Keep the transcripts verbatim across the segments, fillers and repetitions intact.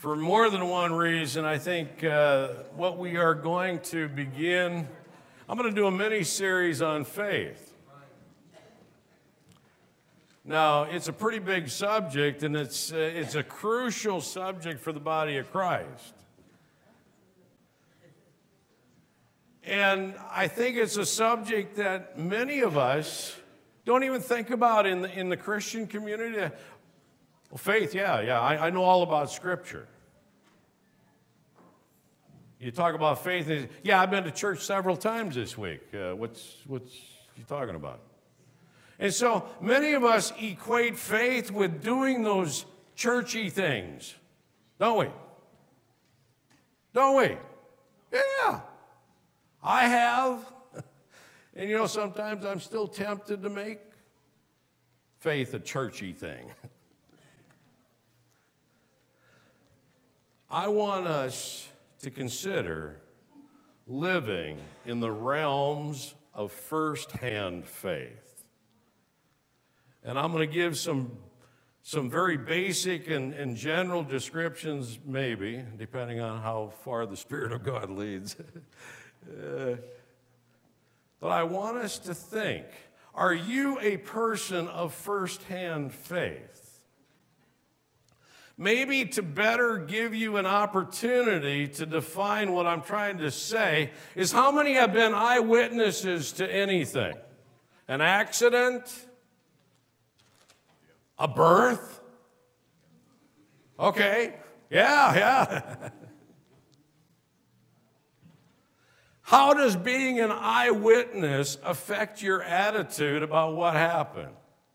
For more than one reason, I think uh, what we are going to begin, I'm going to do a mini-series on faith. Now, it's a pretty big subject, and it's, uh, it's a crucial subject for the body of Christ. And I think it's a subject that many of us don't even think about in the, in the Christian community. Well, faith, yeah, yeah, I, I know all about Scripture. You talk about faith, and yeah, I've been to church several times this week. Uh, what's what's you talking about? And so many of us equate faith with doing those churchy things, don't we? Don't we? Yeah, I have. And you know, sometimes I'm still tempted to make faith a churchy thing. I want us to consider living in the realms of first-hand faith. And I'm going to give some, some very basic and, and general descriptions, maybe, depending on how far the Spirit of God leads. uh, but I want us to think, are you a person of first-hand faith? Maybe to better give you an opportunity to define what I'm trying to say is how many have been eyewitnesses to anything? An accident? A birth? Okay, yeah, yeah. How does being an eyewitness affect your attitude about what happened?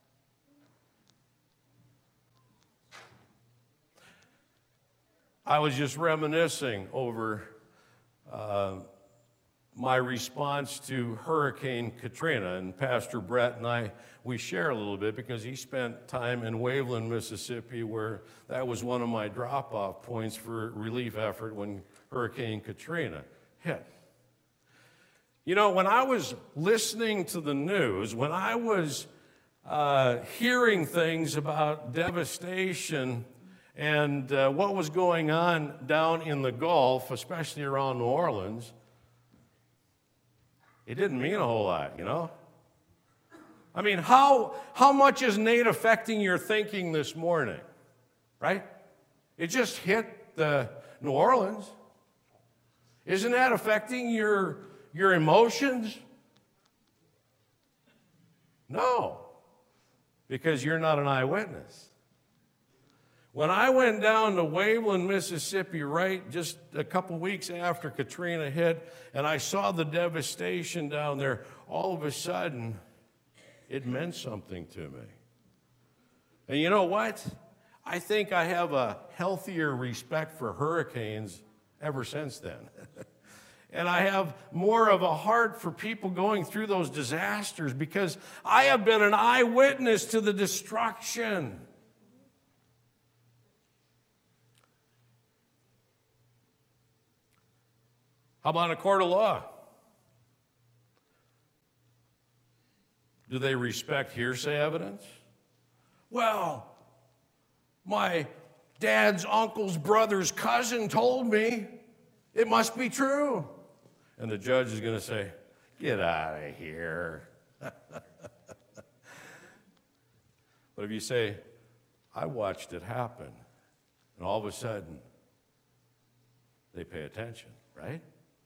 I was just reminiscing over uh, my response to Hurricane Katrina, and Pastor Brett and I, we share a little bit because he spent time in Waveland, Mississippi, where that was one of my drop-off points for relief effort when Hurricane Katrina hit. You know, when I was listening to the news, when I was uh, hearing things about devastation and uh, what was going on down in the Gulf, especially around New Orleans, it didn't mean a whole lot, you know? I mean, how, how much is Nate affecting your thinking this morning, right? It just hit the New Orleans. Isn't that affecting your, your emotions? No, because you're not an eyewitness. When I went down to Waveland, Mississippi, right just a couple weeks after Katrina hit, and I saw the devastation down there, all of a sudden, it meant something to me. And you know what? I think I have a healthier respect for hurricanes ever since then. And I have more of a heart for people going through those disasters because I have been an eyewitness to the destruction. How about a court of law? Do they respect hearsay evidence? Well, my dad's uncle's brother's cousin told me it must be true. And the judge is going to say, get out of here. But if you say, I watched it happen, and all of a sudden, they pay attention, right?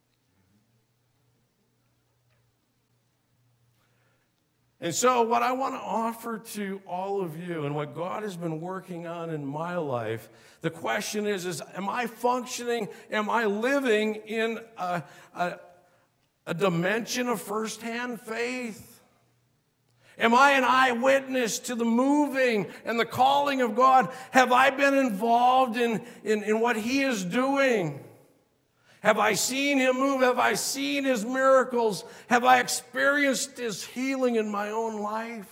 And so what I want to offer to all of you and what God has been working on in my life, the question is, is am I functioning, am I living in a, a, a dimension of firsthand faith? Am I an eyewitness to the moving and the calling of God? Have I been involved in, in, in what He is doing? Have I seen Him move? Have I seen His miracles? Have I experienced His healing in my own life?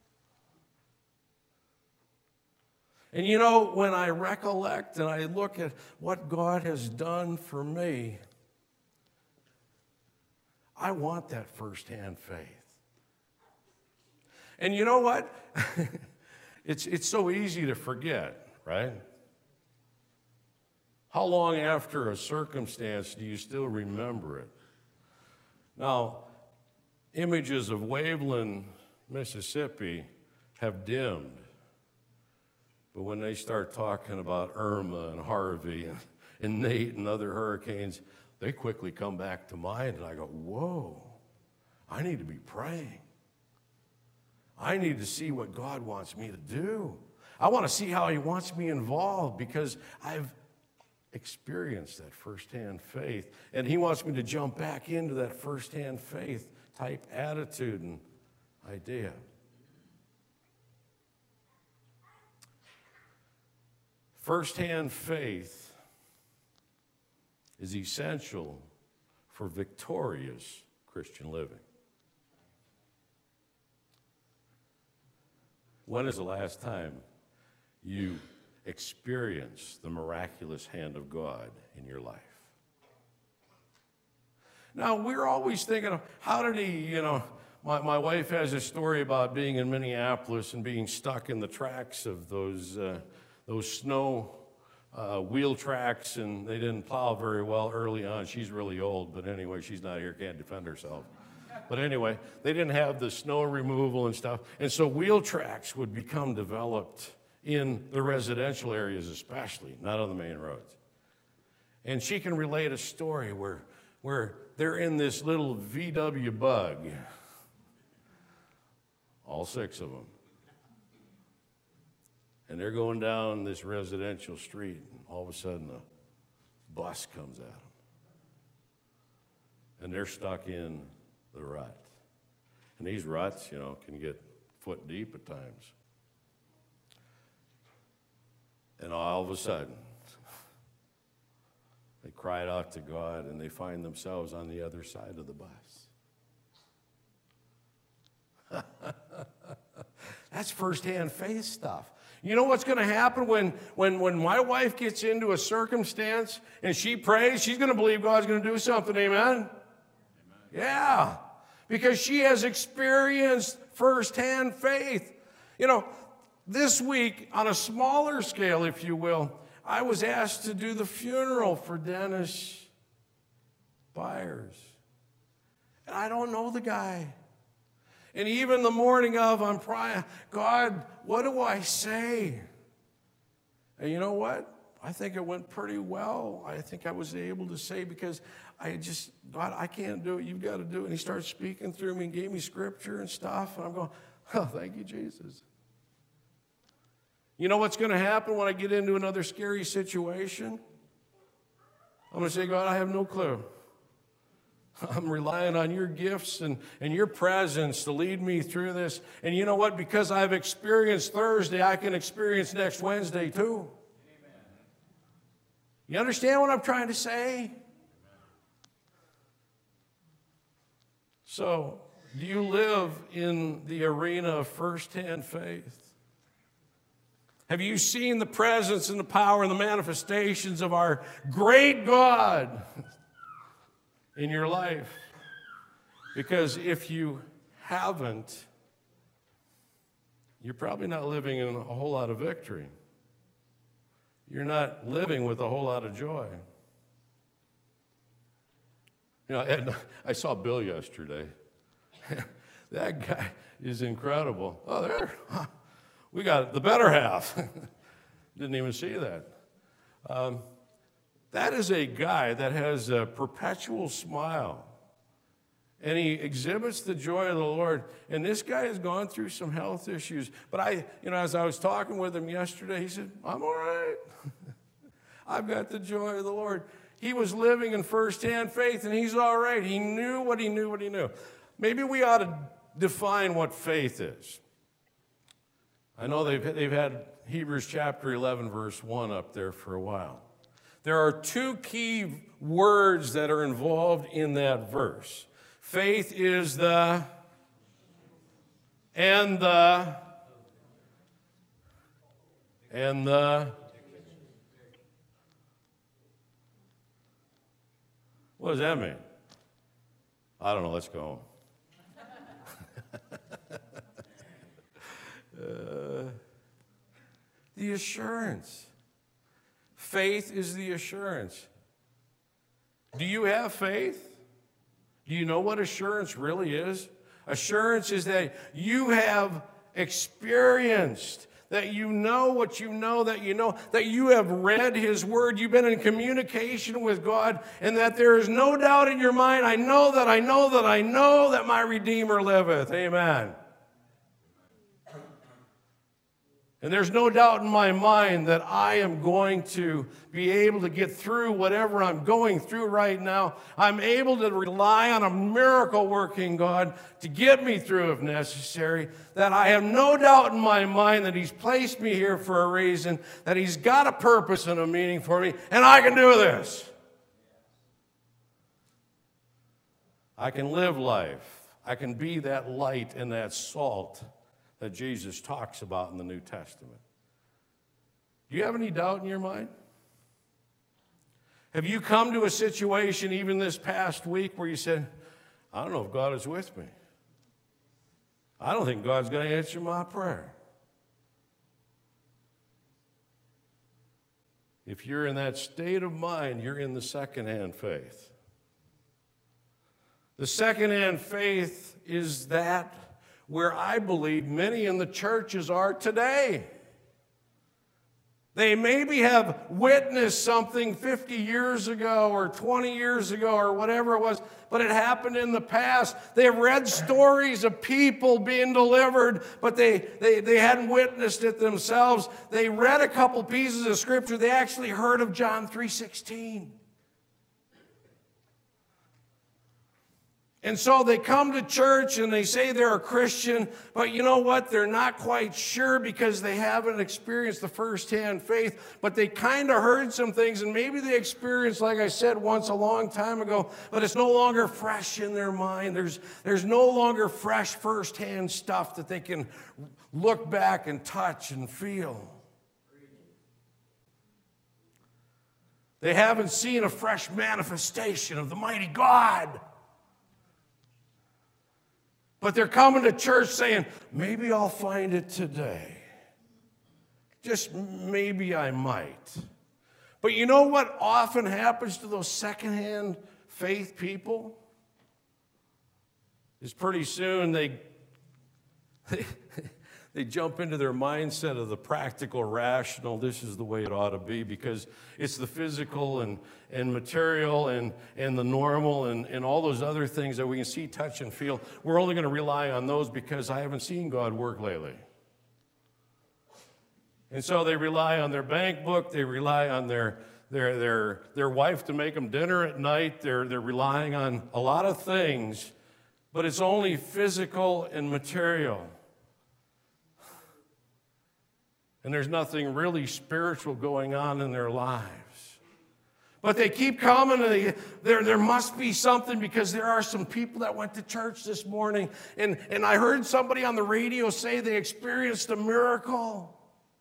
And you know, when I recollect and I look at what God has done for me, I want that firsthand faith. And you know what? it's, it's so easy to forget, right? How long after a circumstance do you still remember it? Now, images of Waveland, Mississippi have dimmed. But when they start talking about Irma and Harvey and, and Nate and other hurricanes, they quickly come back to mind. And I go, whoa, I need to be praying. I need to see what God wants me to do. I want to see how he wants me involved because I've experienced that firsthand faith. And he wants me to jump back into that firsthand faith type attitude and idea. Firsthand faith is essential for victorious Christian living. When is the last time you experienced the miraculous hand of God in your life? Now, we're always thinking of, how did he, you know, my, my wife has a story about being in Minneapolis and being stuck in the tracks of those, uh, those snow uh, wheel tracks, and they didn't plow very well early on. She's really old, but anyway, she's not here, can't defend herself. But anyway, they didn't have the snow removal and stuff, and so wheel tracks would become developed in the residential areas especially, not on the main roads. And she can relate a story where, where they're in this little V W Bug, all six of them. And they're going down this residential street, and all of a sudden a bus comes at them. And they're stuck in the rut. And these ruts, you know, can get foot deep at times. And all of a sudden, they cried out to God, and they find themselves on the other side of the bus. That's firsthand faith stuff. You know what's going to happen when, when, when my wife gets into a circumstance and she prays? She's going to believe God's going to do something, amen? Amen? Yeah, because she has experienced firsthand faith. You know, this week, on a smaller scale, if you will, I was asked to do the funeral for Dennis Byers. And I don't know the guy. And even the morning of, I'm praying, God, what do I say? And you know what? I think it went pretty well. I think I was able to say, because I just, God, I can't do it. You've got to do it. And he started speaking through me and gave me scripture and stuff. And I'm going, oh, thank you, Jesus. You know what's going to happen when I get into another scary situation? I'm going to say, God, I have no clue. I'm relying on your gifts and, and your presence to lead me through this. And you know what? Because I've experienced Thursday, I can experience next Wednesday too. Amen. You understand what I'm trying to say? So, do you live in the arena of firsthand faith? Have you seen the presence and the power and the manifestations of our great God in your life? Because if you haven't, you're probably not living in a whole lot of victory. You're not living with a whole lot of joy. You know, Ed, I saw Bill yesterday. That guy is incredible. Oh, there. We got the better half. Didn't even see that. Um, that is a guy that has a perpetual smile. And he exhibits the joy of the Lord. And this guy has gone through some health issues. But I, you know, as I was talking with him yesterday, he said, I'm all right. I've got the joy of the Lord. He was living in firsthand faith, and he's all right. He knew what he knew, what he knew. Maybe we ought to define what faith is. I know they've, they've had Hebrews chapter eleven, verse one up there for a while. There are two key words that are involved in that verse. Faith is the, and the, and the, what does that mean? I don't know, let's go. uh, the assurance. Faith is the assurance. Do you have faith? Do you know what assurance really is? Assurance is that you have experienced, that you know what you know, that you know, that you have read His Word, you've been in communication with God, and that there is no doubt in your mind, I know that I know that I know that my Redeemer liveth. Amen. And there's no doubt in my mind that I am going to be able to get through whatever I'm going through right now. I'm able to rely on a miracle-working God to get me through if necessary. That I have no doubt in my mind that He's placed me here for a reason, that He's got a purpose and a meaning for me, and I can do this. I can live life. I can be that light and that salt that Jesus talks about in the New Testament. Do you have any doubt in your mind? Have you come to a situation even this past week where you said, I don't know if God is with me. I don't think God's going to answer my prayer. If you're in that state of mind, you're in the second-hand faith. The second-hand faith is that where I believe many in the churches are today. They maybe have witnessed something fifty years ago or twenty years ago or whatever it was, but it happened in the past. They've read stories of people being delivered, but they, they, they hadn't witnessed it themselves. They read a couple pieces of Scripture. They actually heard of John three sixteen. And so they come to church and they say they're a Christian, but you know what? They're not quite sure because they haven't experienced the firsthand faith, but they kind of heard some things, and maybe they experienced, like I said once a long time ago, but it's no longer fresh in their mind. There's, there's no longer fresh firsthand stuff that they can look back and touch and feel. They haven't seen a fresh manifestation of the mighty God. But they're coming to church saying, maybe I'll find it today. Just maybe I might. But you know what often happens to those secondhand faith people? Is pretty soon they, they, they jump into their mindset of the practical, rational, this is the way it ought to be, because it's the physical and, and material and, and the normal and, and all those other things that we can see, touch, and feel. We're only going to rely on those because I haven't seen God work lately. And so they rely on their bank book, they rely on their, their, their, their wife to make them dinner at night, they're, they're relying on a lot of things, but it's only physical and material. And there's nothing really spiritual going on in their lives. But they keep coming, and they, there, there must be something, because there are some people that went to church this morning, and, and I heard somebody on the radio say they experienced a miracle.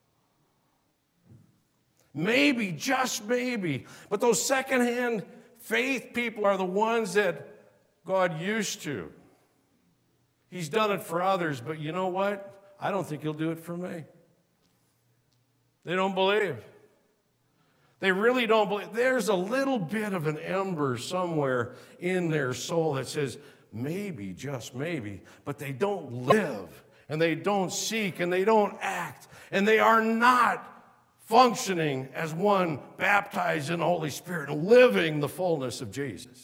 Maybe, just maybe. But those secondhand faith people are the ones that God used to. He's done it for others, but you know what? I don't think He'll do it for me. They don't believe. They really don't believe. There's a little bit of an ember somewhere in their soul that says, maybe, just maybe, but they don't live, and they don't seek, and they don't act, and they are not functioning as one baptized in the Holy Spirit, living the fullness of Jesus.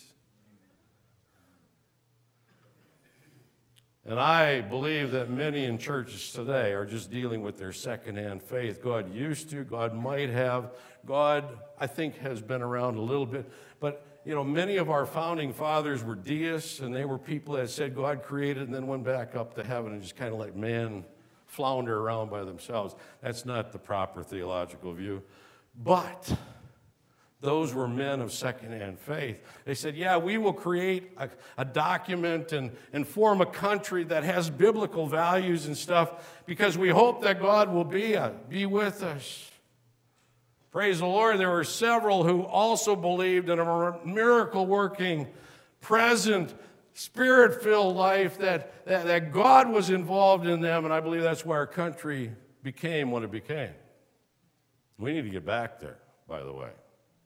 And I believe that many in churches today are just dealing with their secondhand faith. God used to, God might have. God, I think, has been around a little bit. But, you know, many of our founding fathers were deists, and they were people that said God created and then went back up to heaven and just kind of let man flounder around by themselves. That's not the proper theological view. But those were men of secondhand faith. They said, yeah, we will create a, a document and, and form a country that has biblical values and stuff because we hope that God will be, a, be with us. Praise the Lord. There were several who also believed in a miracle-working, present, Spirit-filled life, that, that, that God was involved in them, and I believe that's why our country became what it became. We need to get back there. by the way.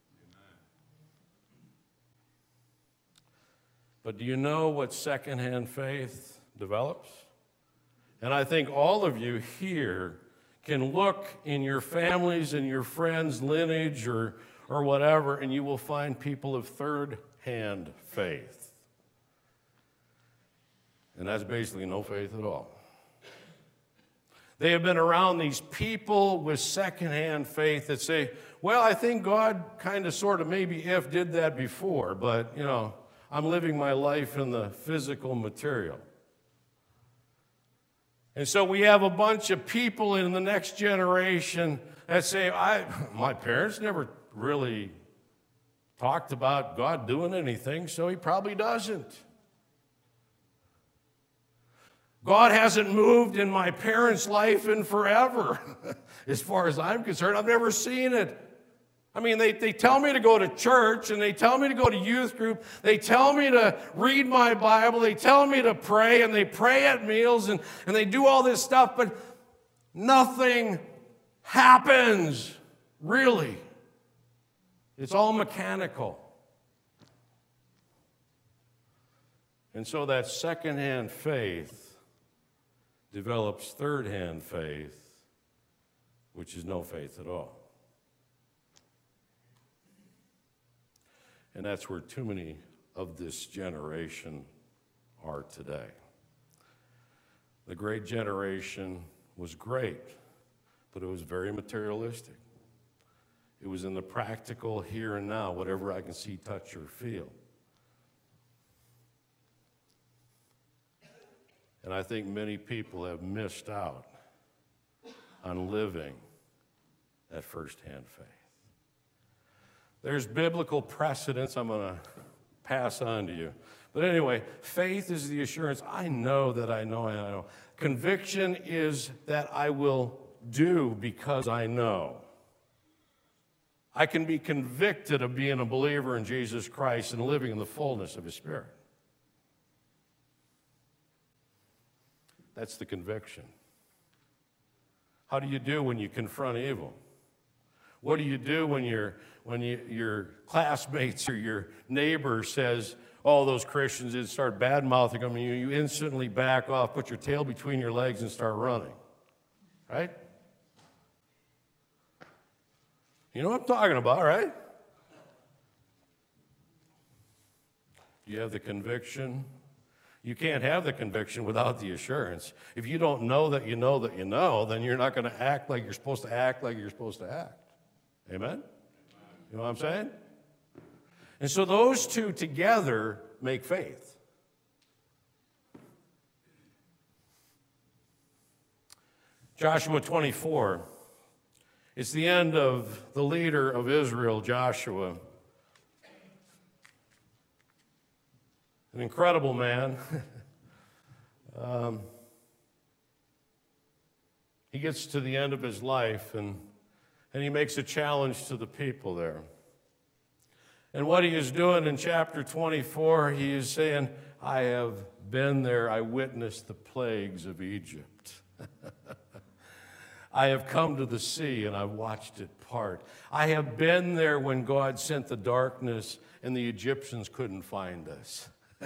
But do you know what secondhand faith develops? And I think all of you here can look in your families and your friends' lineage or, or whatever, and you will find people of third-hand faith. And that's basically no faith at all. They have been around these people with secondhand faith that say, well, I think God kind of, sort of, maybe if did that before, but, you know, I'm living my life in the physical material. And so we have a bunch of people in the next generation that say, I, my parents never really talked about God doing anything, so he probably doesn't. God hasn't moved in my parents' life in forever. As far as I'm concerned, I've never seen it. I mean, they, they tell me to go to church, and they tell me to go to youth group. They tell me to read my Bible. They tell me to pray, and they pray at meals, and, and they do all this stuff, but nothing happens, really. It's all mechanical. And so that secondhand faith develops third-hand faith, which is no faith at all. And that's where too many of this generation are today. The great generation was great, but it was very materialistic. It was in the practical here and now, whatever I can see, touch, or feel. And I think many people have missed out on living that first-hand faith. There's biblical precedents I'm going to pass on to you. But anyway, faith is the assurance. I know that I know and I know. Conviction is that I will do because I know. I can be convicted of being a believer in Jesus Christ and living in the fullness of his Spirit. That's the conviction. How do you do when you confront evil? What do you do when your when you, your classmates or your neighbor says, oh, those Christians did start bad-mouthing them, and you, you instantly back off, put your tail between your legs, and start running, right? You know what I'm talking about, right? You have the conviction. You can't have the conviction without the assurance. If you don't know that you know that you know, then you're not going to act like you're supposed to act like you're supposed to act. Amen? You know what I'm saying? And so those two together make faith. Joshua twenty-four. It's the end of the leader of Israel, Joshua. An incredible man. um, he gets to the end of his life, and, and he makes a challenge to the people there. And what he is doing in chapter twenty-four, he is saying, I have been there. I witnessed the plagues of Egypt. I have come to the sea, and I've watched it part. I have been there when God sent the darkness, and the Egyptians couldn't find us.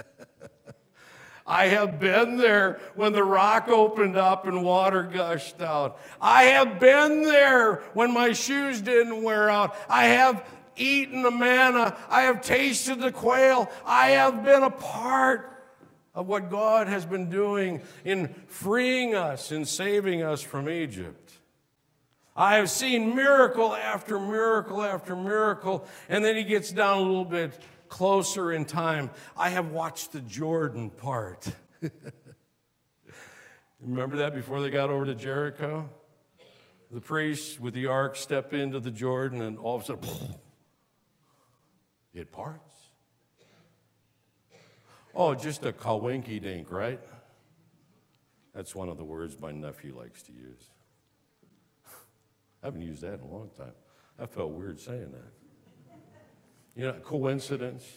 I have been there when the rock opened up and water gushed out. I have been there when my shoes didn't wear out. I have eaten the manna. I have tasted the quail. I have been a part of what God has been doing in freeing us and saving us from Egypt. I have seen miracle after miracle after miracle, and then he gets down a little bit closer in time. I have watched the Jordan part. Remember that before they got over to Jericho? The priests with the ark step into the Jordan, and all of a sudden, it parts. Oh, just a kawinky dink, right? That's one of the words my nephew likes to use. I haven't used that in a long time. I felt weird saying that. You know, coincidence.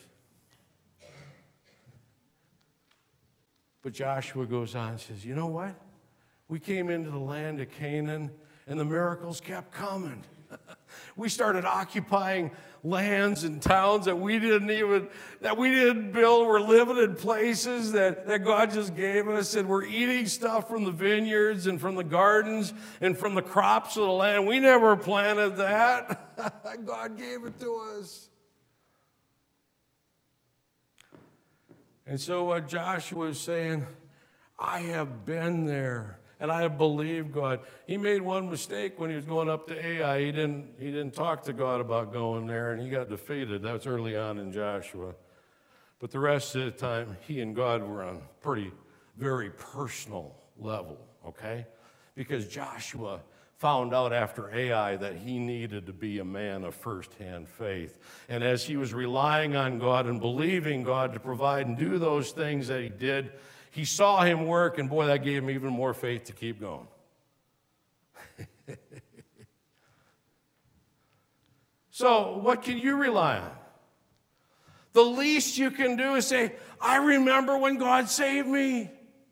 But Joshua goes on and says, you know what? We came into the land of Canaan, and the miracles kept coming. We started occupying lands and towns that we didn't even, that we didn't build. We're living in places that, that God just gave us, and we're eating stuff from the vineyards and from the gardens and from the crops of the land. We never planted that. God gave it to us. And so what Joshua is saying, I have been there. And I believe God. He made one mistake when he was going up to Ai. He didn't, he didn't talk to God about going there, and he got defeated. That was early on in Joshua. But the rest of the time, he and God were on pretty, very personal level, okay? Because Joshua found out after Ai that he needed to be a man of firsthand faith. And as he was relying on God and believing God to provide and do those things that he did, he saw him work, and boy, that gave him even more faith to keep going. So, what can you rely on? The least you can do is say, I remember when God saved me.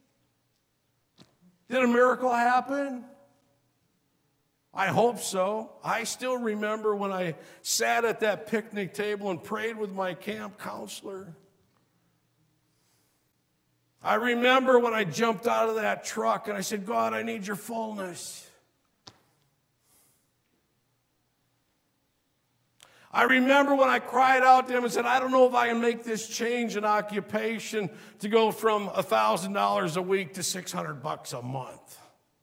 Did a miracle happen? I hope so. I still remember when I sat at that picnic table and prayed with my camp counselor. I remember when I jumped out of that truck and I said, God, I need your fullness. I remember when I cried out to him and said, I don't know if I can make this change in occupation to go from one thousand dollars a week to six hundred bucks a month.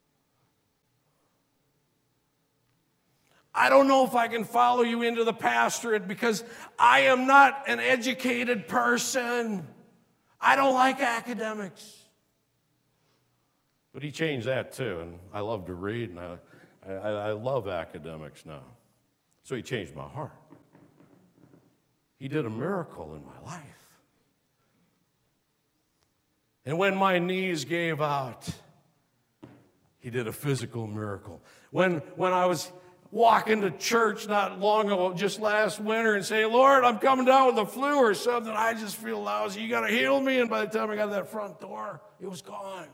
I don't know if I can follow you into the pastorate because I am not an educated person. I don't like academics. But he changed that too, and I love to read, and I, I, I love academics now. So he changed my heart. He did a miracle in my life. And when my knees gave out, he did a physical miracle. When, when I was walking to church not long ago, just last winter, and say, Lord, I'm coming down with the flu or something. I just feel lousy. You got to heal me. And by the time I got to that front door, it was gone.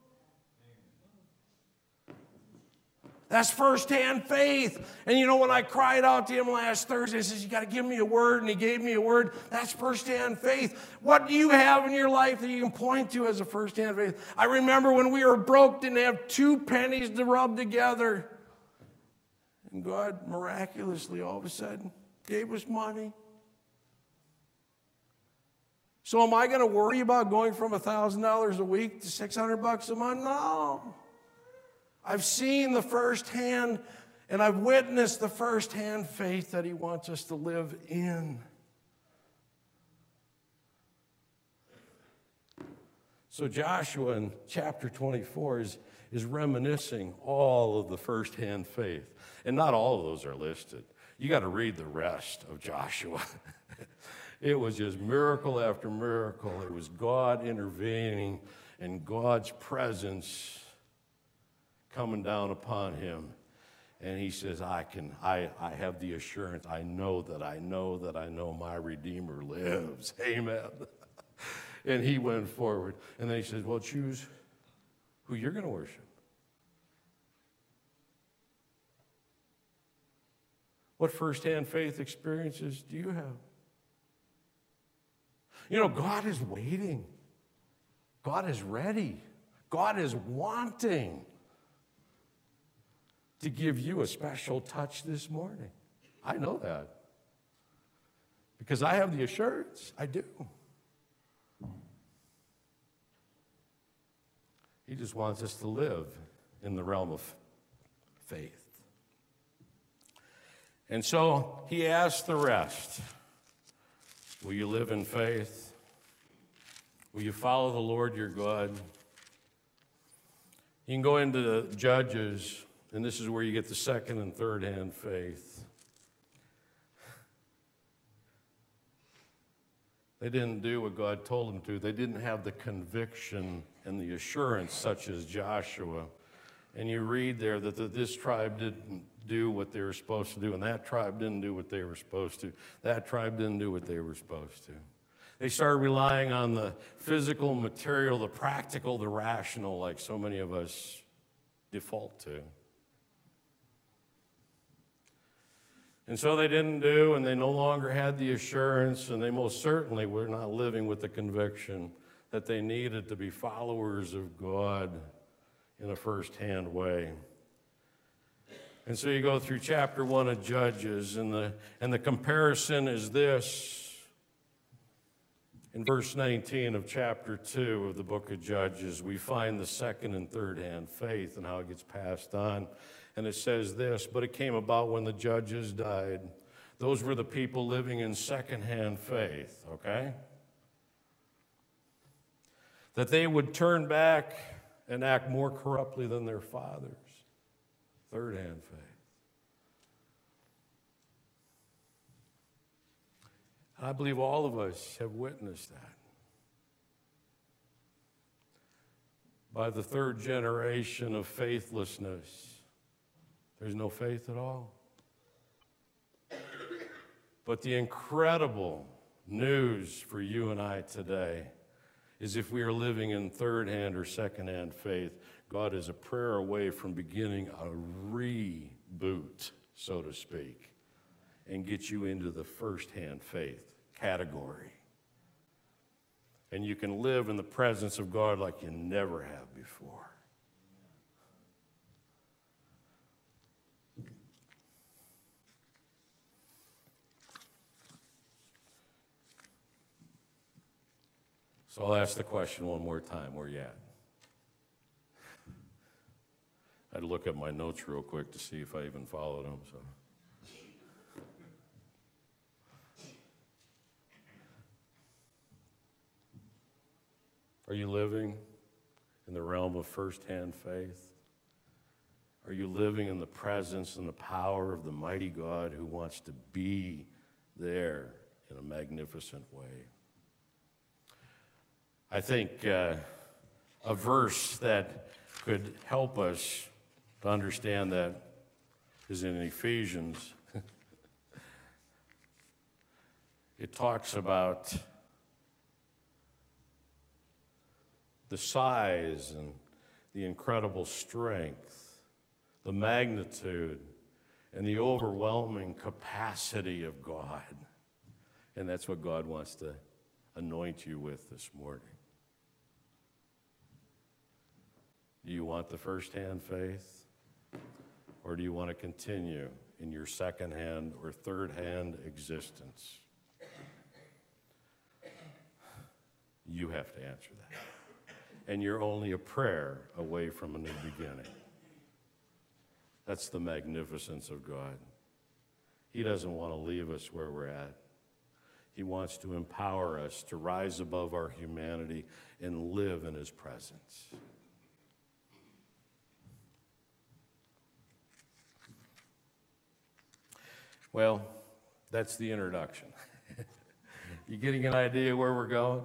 That's firsthand faith. And you know, when I cried out to him last Thursday, he says, you got to give me a word. And he gave me a word. That's firsthand faith. What do you have in your life that you can point to as a firsthand faith? I remember when we were broke, didn't have two pennies to rub together. And God miraculously, all of a sudden, gave us money. So am I going to worry about going from one thousand dollars a week to six hundred bucks a month? No. I've seen the firsthand, and I've witnessed the firsthand faith that he wants us to live in. So Joshua in chapter twenty-four is, is reminiscing all of the firsthand faith. And not all of those are listed. You got to read the rest of Joshua. It was just miracle after miracle. It was God intervening and God's presence coming down upon him. And he says, I can, I, I have the assurance. I know that I know that I know my Redeemer lives. Amen. And he went forward. And then he says, well, choose who you're going to worship. What firsthand faith experiences do you have? You know, God is waiting. God is ready. God is wanting to give you a special touch this morning. I know that. Because I have the assurance. I do. He just wants us to live in the realm of faith. And so he asked the rest, will you live in faith? Will you follow the Lord your God? You can go into the Judges, and this is where you get the second and third hand faith. They didn't do what God told them to. They didn't have the conviction and the assurance such as Joshua. And you read there that the, this tribe didn't do what they were supposed to do, and that tribe didn't do what they were supposed to. That tribe didn't do what they were supposed to. They started relying on the physical, material, the practical, the rational, like so many of us default to. And so they didn't do, and they no longer had the assurance, and they most certainly were not living with the conviction that they needed to be followers of God in a first-hand way. And so you go through chapter one of Judges, and the, and the comparison is this. In verse nineteen of chapter two of the book of Judges, we find the second and third-hand faith and how it gets passed on. And it says this, but it came about when the judges died. Those were the people living in second-hand faith, okay? That they would turn back and act more corruptly than their fathers. Third-hand faith. I believe all of us have witnessed that. By the third generation of faithlessness, there's no faith at all. But the incredible news for you and I today is if we are living in third-hand or second-hand faith, God is a prayer away from beginning a reboot, so to speak, and get you into the first-hand faith category. And you can live in the presence of God like you never have before. So I'll ask the question one more time. Where you at? I'd look at my notes real quick to see if I even followed them. So. Are you living in the realm of first-hand faith? Are you living in the presence and the power of the mighty God who wants to be there in a magnificent way? I think uh, a verse that could help us to understand that is in Ephesians. It talks about the size and the incredible strength, the magnitude, and the overwhelming capacity of God. And that's what God wants to anoint you with this morning. Do you want the first-hand faith? Or do you want to continue in your second-hand or third-hand existence? You have to answer that. And you're only a prayer away from a new beginning. That's the magnificence of God. He doesn't want to leave us where we're at. He wants to empower us to rise above our humanity and live in His presence. Well, that's the introduction. You getting an idea where we're going?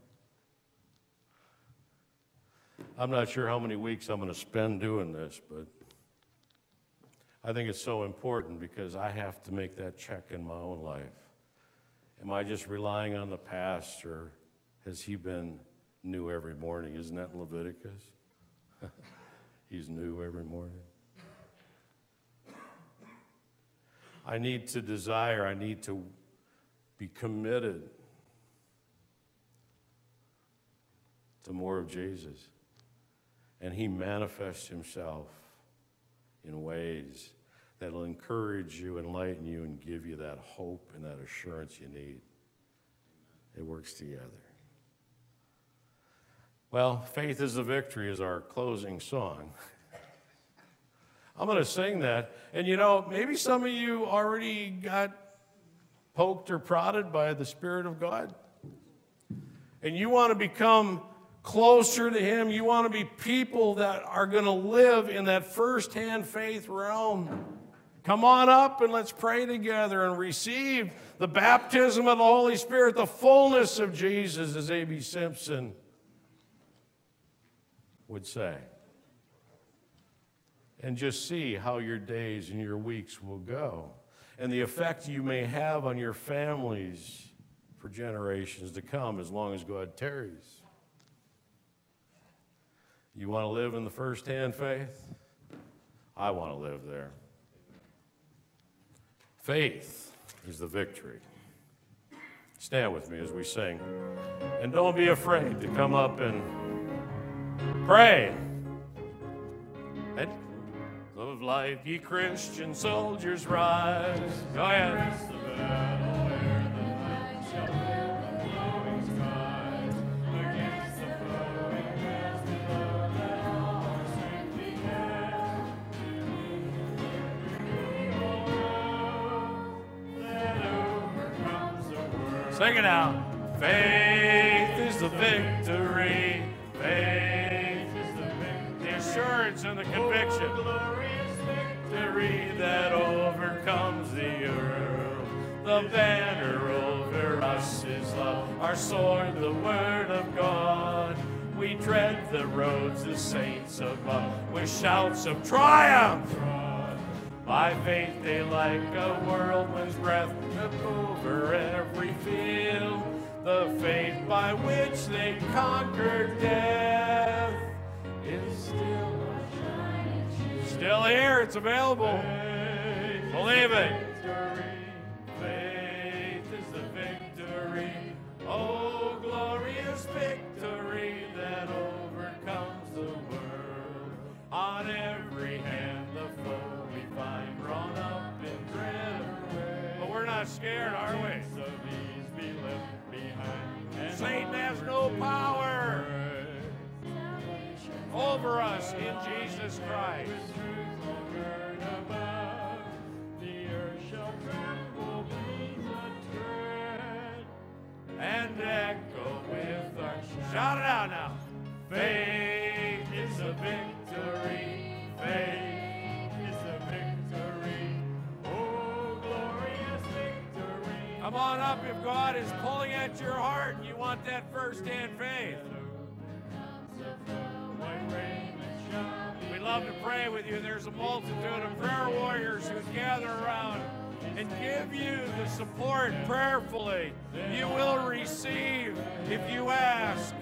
I'm not sure how many weeks I'm going to spend doing this, but I think it's so important because I have to make that check in my own life. Am I just relying on the past, or has He been new every morning? Isn't that Leviticus? He's new every morning. I need to desire, I need to be committed to more of Jesus. And He manifests Himself in ways that will encourage you, enlighten you, and give you that hope and that assurance you need. It works together. Well, Faith is the Victory is our closing song. I'm going to sing that. And you know, maybe some of you already got poked or prodded by the Spirit of God. And you want to become closer to Him. You want to be people that are going to live in that first-hand faith realm. Come on up and let's pray together and receive the baptism of the Holy Spirit, the fullness of Jesus, as A B Simpson would say. And just see how your days and your weeks will go, and the effect you may have on your families for generations to come as long as God tarries. You want to live in the first-hand faith? I want to live there. Faith is the victory. Stand with me as we sing. And don't be afraid to come up and pray. And of life, ye Christian soldiers, rise. Go ahead. Sing it out. Faith is the victory. Faith is the victory. The assurance and the conviction. Oh, glorious victory that overcomes the earth. The banner over us is love. Our sword, the word of God. We tread the roads, the saints above, with shouts of triumph. By faith they like a whirlwind's breath took over every field. The faith by which they conquered death is still still here. It's available. Believe it. Faith is the victory. Oh, glorious victory that overcomes the world. On every hand the foe find drawn up in dread. But we're not scared, are we? Satan has no power over us in Jesus Christ. And echo with our shout it out now. Faith is a victory. Faith. Come on up if God is pulling at your heart and you want that first-hand faith. We'd love to pray with you. There's a multitude of prayer warriors who gather around and give you the support prayerfully. You will receive if you ask.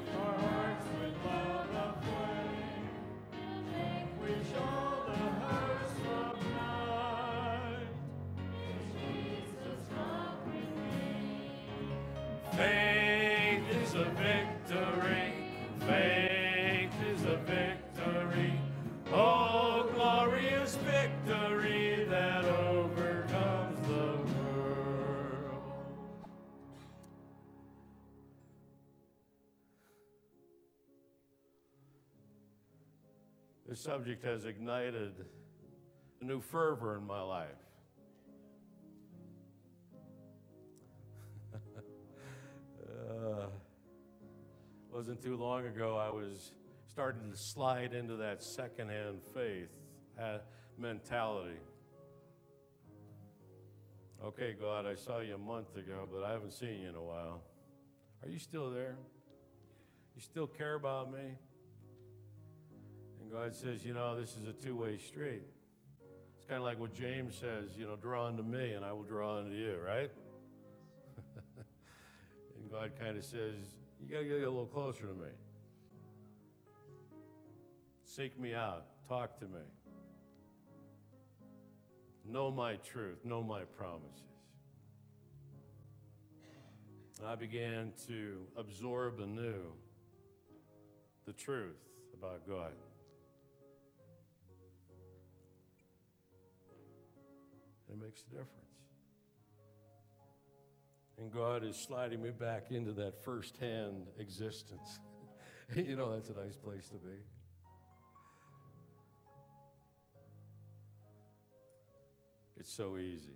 Faith is a victory. Faith is a victory. Oh, glorious victory that overcomes the world. This subject has ignited a new fervor in my life. Uh, wasn't too long ago I was starting to slide into that secondhand faith uh, mentality. Okay, God, I saw you a month ago, but I haven't seen you in a while. Are you still there? You still care about me? And God says, you know, this is a two-way street. It's kind of like what James says, you know, draw unto me and I will draw unto you, right? And God kind of says, you got to get a little closer to me. Seek me out. Talk to me. Know my truth. Know my promises. And I began to absorb anew the truth about God. It makes a difference. And God is sliding me back into that first-hand existence. You know, that's a nice place to be. It's so easy.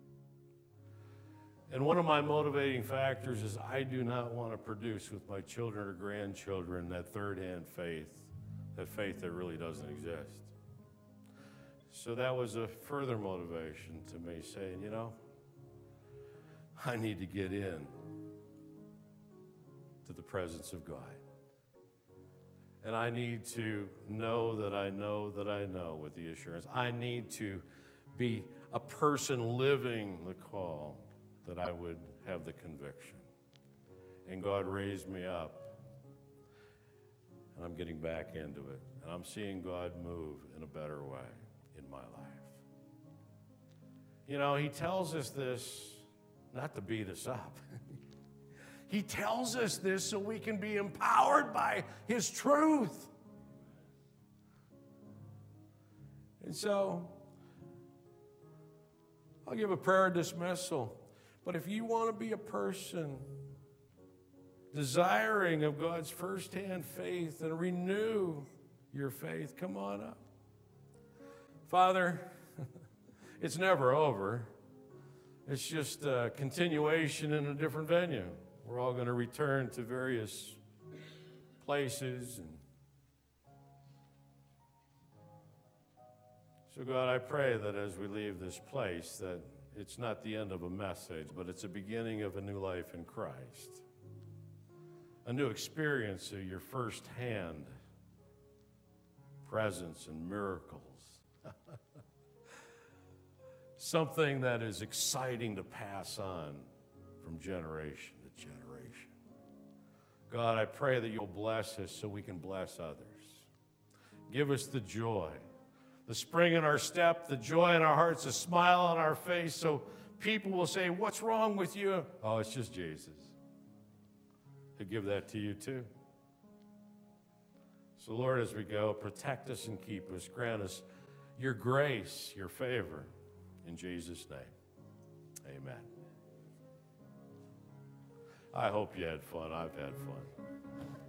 And one of my motivating factors is I do not want to produce with my children or grandchildren that third-hand faith, that faith that really doesn't exist. So that was a further motivation to me saying, you know, I need to get in to the presence of God. And I need to know that I know that I know with the assurance. I need to be a person living the call that I would have the conviction. And God raised me up. And I'm getting back into it. And I'm seeing God move in a better way in my life. You know, he tells us this not to beat us up. He tells us this so we can be empowered by his truth. And so, I'll give a prayer of dismissal. But if you want to be a person desiring of God's firsthand faith and renew your faith, come on up. Father, it's never over. It's just a continuation in a different venue. We're all going to return to various places. And so, God, I pray that as we leave this place, that it's not the end of a message, but it's a beginning of a new life in Christ. A new experience of your firsthand presence and miracles. Something that is exciting to pass on from generation to generation. God, I pray that you'll bless us so we can bless others. Give us the joy, the spring in our step, the joy in our hearts, the smile on our face, so people will say, what's wrong with you? Oh, it's just Jesus. He'll give that to you too. So Lord, as we go, protect us and keep us. Grant us your grace, your favor. In Jesus' name, amen. I hope you had fun. I've had fun.